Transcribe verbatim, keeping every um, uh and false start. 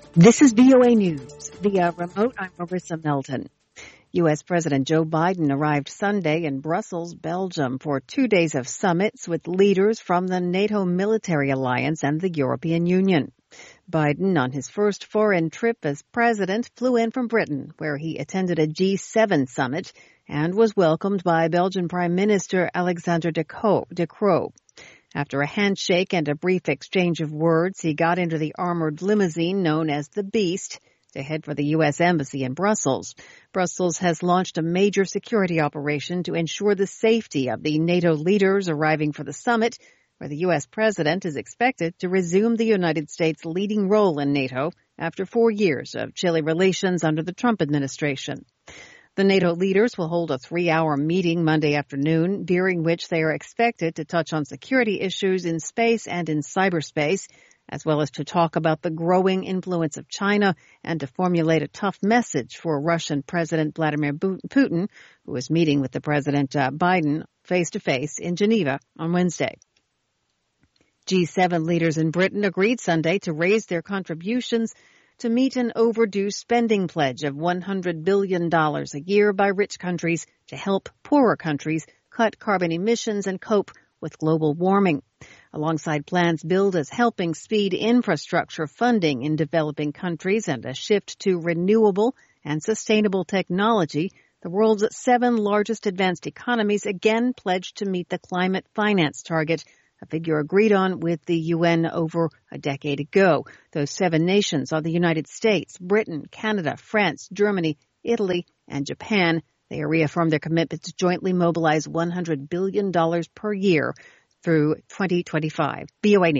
This is V O A News. Via remote, I'm Marissa Melton. U S. President Joe Biden arrived Sunday in Brussels, Belgium, for two days of summits with leaders from the NATO military alliance and the European Union. Biden, on his first foreign trip as president, flew in from Britain, where he attended a G seven summit and was welcomed by Belgian Prime Minister Alexander De Croo. After a handshake and a brief exchange of words, he got into the armored limousine known as the Beast to head for the U S. Embassy in Brussels. Brussels has launched a major security operation to ensure the safety of the NATO leaders arriving for the summit, where the U S. president is expected to resume the United States' leading role in NATO after four years of chilly relations under the Trump administration. The NATO leaders will hold a three-hour meeting Monday afternoon, during which they are expected to touch on security issues in space and in cyberspace, as well as to talk about the growing influence of China and to formulate a tough message for Russian President Vladimir Putin, who is meeting with the President uh, Biden face-to-face in Geneva on Wednesday. G seven leaders in Britain agreed Sunday to raise their contributions to meet an overdue spending pledge of one hundred billion dollars a year by rich countries to help poorer countries cut carbon emissions and cope with global warming. Alongside plans billed as helping speed infrastructure funding in developing countries and a shift to renewable and sustainable technology, the world's seven largest advanced economies again pledged to meet the climate finance target, a figure agreed on with the U N over a decade ago. Those seven nations are the United States, Britain, Canada, France, Germany, Italy, and Japan. They reaffirmed their commitment to jointly mobilize one hundred billion dollars per year through twenty twenty-five. V O A News.